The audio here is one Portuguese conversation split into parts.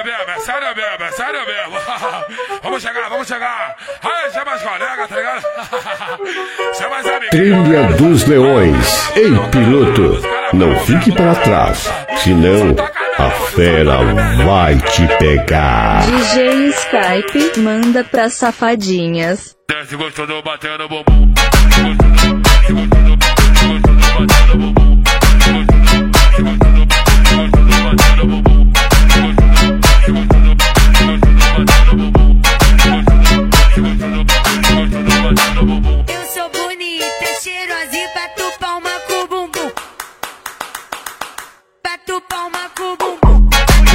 sério mesmo. Vamos chegar. Aí, chama as colegas, tá ligado? Chama as amigas. Trilha dos Leões. Ei, piloto, não fique para trás, senão a fera vai te pegar. DJ Skype manda pra safadinhas. Se gostou do batendo bumbum. Eu sou bonita, cheirosa e bato palma com o bumbum. Bato palma com o bumbum.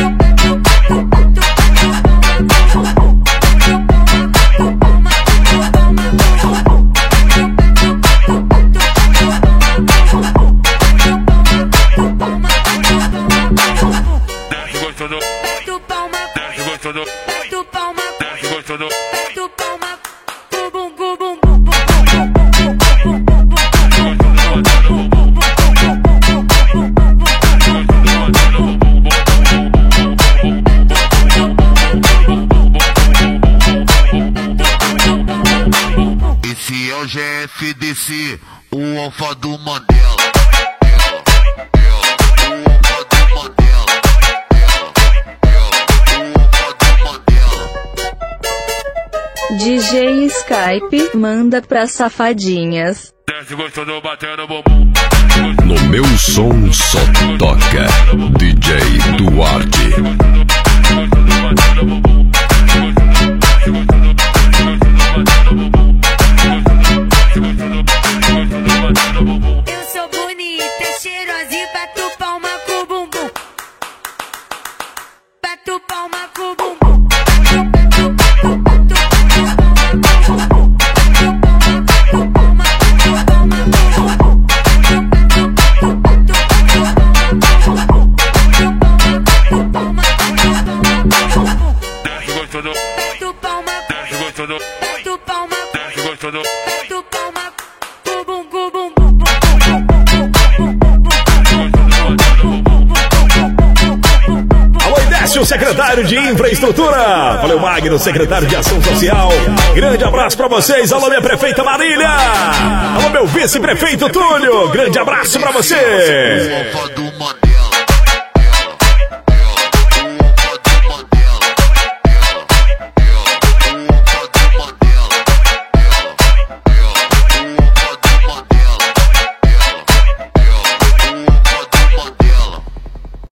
Bato palma, bato palma, bato palma, bum bum bum bum. Esse é o GFDC, o alfa do Mandela. DJ Skype manda pra safadinhas. No meu som só toca DJ Duarte. Eu sou bonita, cheirosa e bato palma com o bumbum. Bato palma com o bumbum. Bato palma, bato palma, bato palma, bum bum bum bum. Alô, Idécio, secretário de Infraestrutura. Valeu, Magno, secretário de Ação Social. Grande abraço pra vocês. Alô, minha prefeita Marília. Alô, meu vice-prefeito Túlio. Grande abraço pra você.